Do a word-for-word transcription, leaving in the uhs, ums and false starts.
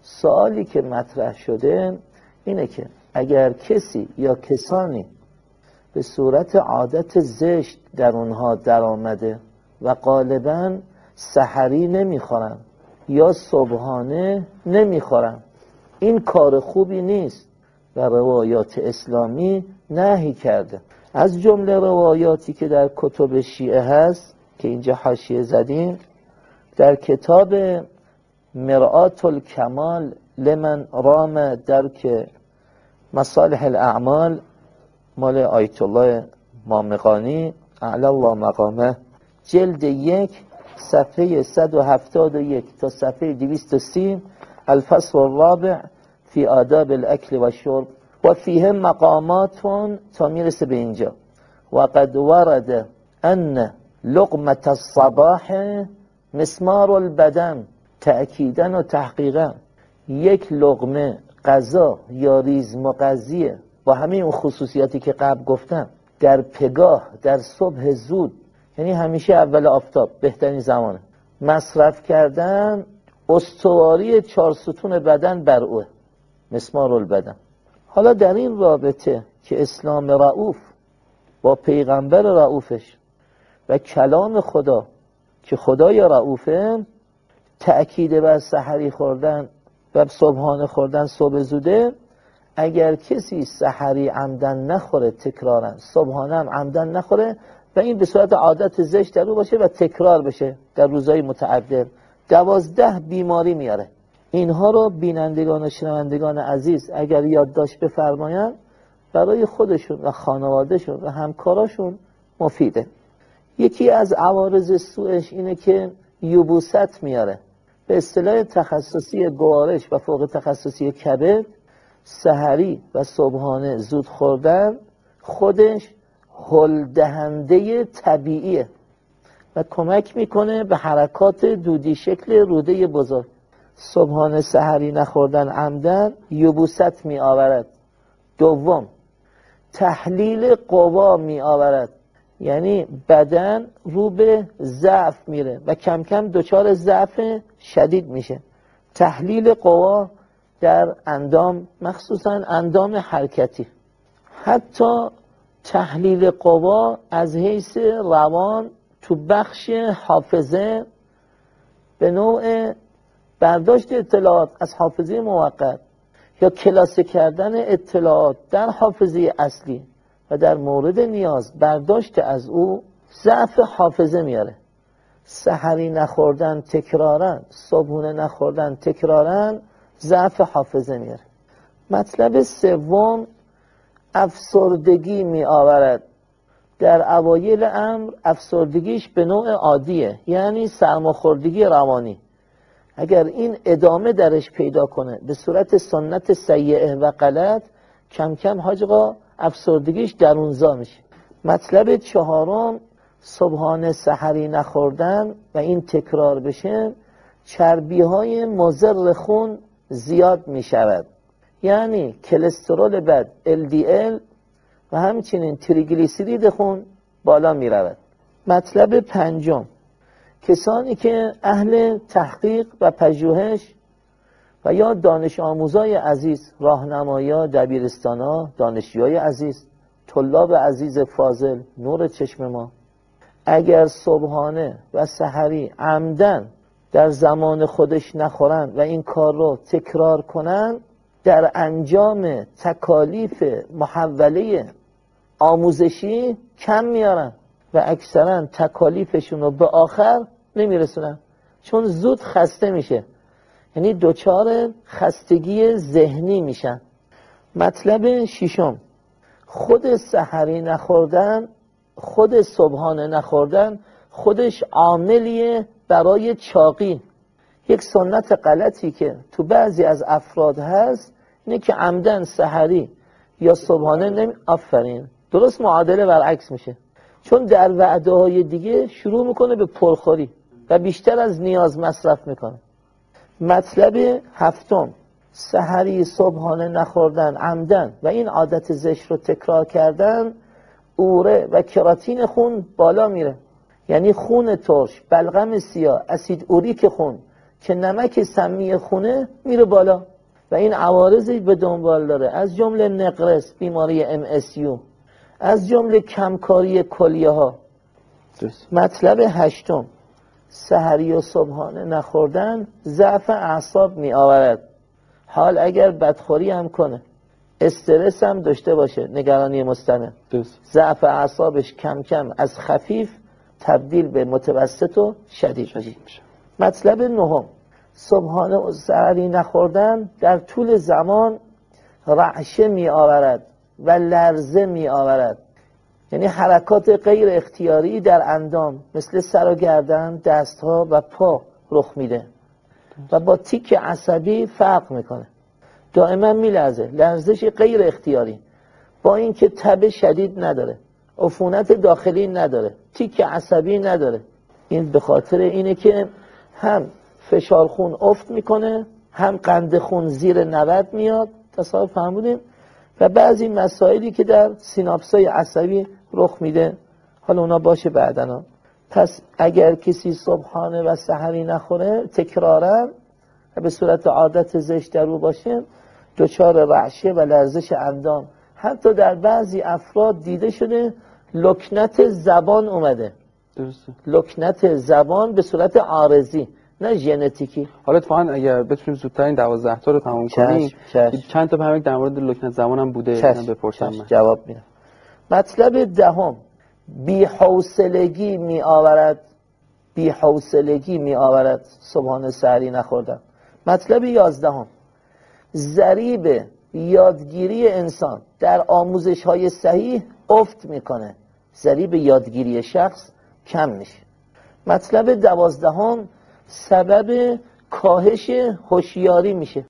سوالی که مطرح شده اینه که اگر کسی یا کسانی به صورت عادت زشت در اونها در آمده و غالباً سحری نمیخورن یا صبحانه نمیخورن، این کار خوبی نیست و روایات اسلامی نهی کرده. از جمله روایاتی که در کتب شیعه هست که اینجا حاشیه زدیم، در کتاب مرآت الکمال لمن رام درک مصالح الاعمال مال آیت الله مامقانی اعلی الله مقامه، جلد یک صفحه صد و هفتاد و یک تا صفحه دویست و سی، الفصل الرابع فی آداب الاکل و شرب و فیه مقامات تا میرسه به اینجا. و قد ورد ان لقمة الصباح مسمار البدن، تأکیدن و تحقیقا یک لقمه غذا یا ریز مغذیه با همه اون خصوصیاتی که قبل گفتم، در پگاه در صبح زود، یعنی همیشه اول آفتاب بهترین زمانه، مصرف کردن استواری چهار ستون بدن بر اوه، مسمار البدن. حالا در این رابطه که اسلام رؤوف با پیغمبر رؤوفش و کلام خدا که خدای رؤوفه تأکید بر سحری خوردن و صبحانه خوردن صبح زوده، اگر کسی سحری عمدن نخوره تکرارن، صبحانه هم عمدن نخوره و این به صورت عادت زشت در او باشه و تکرار بشه در روزهای متعدد، دوازده بیماری میاره. اینها رو بینندگان و شنوندگان عزیز اگر یادداشت بفرمایند برای خودشون و خانوادهشون و همکاراشون مفیده. یکی از عوارض سوءش اینه که یبوست میاره. به اصطلاح تخصصی گوارش و فوق تخصصی کبد، سحری و صبحانه زود خوردن خودش هل دهنده طبیعیه و کمک میکنه به حرکات دودی شکل روده بزرگ. صبحانه سحری نخوردن عمدن یبوست می آورد. دوم، تحلیل قوا می آورد، یعنی بدن رو به ضعف میره و کم کم دچار ضعف شدید میشه. تحلیل قوا در اندام، مخصوصا اندام حرکتی. حتی تحلیل قوا از حیث روان تو بخش حافظه به نوع برداشت اطلاعات از حافظه موقت یا کلاسه کردن اطلاعات در حافظه اصلی و در مورد نیاز برداشت از او ضعف حافظه میاره. سحری نخوردن تکرارن، صبحونه نخوردن تکرارن ضعف حافظه میاره. مطلب سوم، افسردگی می آورد. در اوایل امر افسردگیش به نوع عادیه، یعنی سرماخوردگی روانی. اگر این ادامه درش پیدا کنه به صورت سنت سیئه و غلط، کم کم حاج آقا افسردگیش درونزا میشه. مطلب چهارم، صبحانه سحری نخوردن و این تکرار بشه، چربی های مضر خون زیاد میشود، یعنی کلسترول بد ال دی ال و همچنین تریگلیسیرید خون بالا می رود. مطلب پنجم، کسانی که اهل تحقیق و پژوهش و یا دانش آموزای عزیز، راهنمایا، دبیرستانا، دانشجوهای عزیز، طلاب عزیز فاضل، نور چشم ما، اگر صبحانه و سحری عمدن در زمان خودش نخورن و این کار رو تکرار کنن، در انجام تکالیف محوله آموزشی کم میارن و اکثرا تکالیفشون رو به آخر نمیرسونن، چون زود خسته میشه، یعنی دوچار خستگی ذهنی میشن. مطلب ششم، خود سحری نخوردن، خود صبحانه نخوردن خودش عاملیه برای چاقی. یک سنت غلطی که تو بعضی از افراد هست اینه که عمدن سحری یا صبحانه نمی آفرین درست معادله برعکس میشه، چون در وعده های دیگه شروع میکنه به پرخوری و بیشتر از نیاز مصرف میکنه. مطلب هفتم، سحری صبحانه نخوردن عمدن و این عادت زشت رو تکرار کردن، اوره و کراتین خون بالا میره، یعنی خون ترش، بلغم سیاه، اسید اوریک خون که نمک سمی خونه میره بالا و این عوارضی به دنبال داره، از جمله نقرس، بیماری ام اس یو، از جمله کمکاری کلیه ها. مطلب هشتم، سحری و صبحانه نخوردن ضعف اعصاب می آورد. حال اگر بدخوری هم کنه، استرس هم داشته باشه، نگرانی مستمر، ضعف اعصابش کم کم از خفیف تبدیل به متوسط و شدید میشه. مطلب نهم، صبحانه و سحری نخوردن در طول زمان رعشه می آورد و لرزه می آورد، یعنی حرکات غیر اختیاری در اندام مثل سر و گردن، دستها و پا رخ میده و با تیک عصبی فرق میکنه، دائما میلرزه، لرزش غیر اختیاری، با اینکه تب شدید نداره، عفونت داخلی نداره، تیک عصبی نداره. این به خاطر اینه که هم فشار خون افت میکنه، هم قند خون زیر نود میاد، تصور فهمودیم، و بعضی مسائلی که در سیناپسای عصبی رخ میده، حالا اونا باشه بعدنا. پس اگر کسی صبحانه و سحری نخوره تکرارا و به صورت عادت زشت در او باشه، دچار رعشه و لرزش اندام، حتی در بعضی افراد دیده شده لکنت زبان اومده. درسته. لکنت زبان به صورت عارضی، نه ژنتیکی. حالا اتفاقا اگر بتونیم زودتر این دوازده تا رو تمام کنیم، چند تا همین در مورد لکنت زبان هم بوده، من بپرسم. جواب میدم. مطلب دهم، بی‌حوصلگی می آورد، بی‌حوصلگی می آورد صبحانه سحری نخوردن. مطلب یازدهم، ضریب یادگیری انسان در آموزش های صحیح افت میکنه، ضریب یادگیری شخص کم میشه. مطلب دوازدهم، سبب کاهش هوشیاری میشه.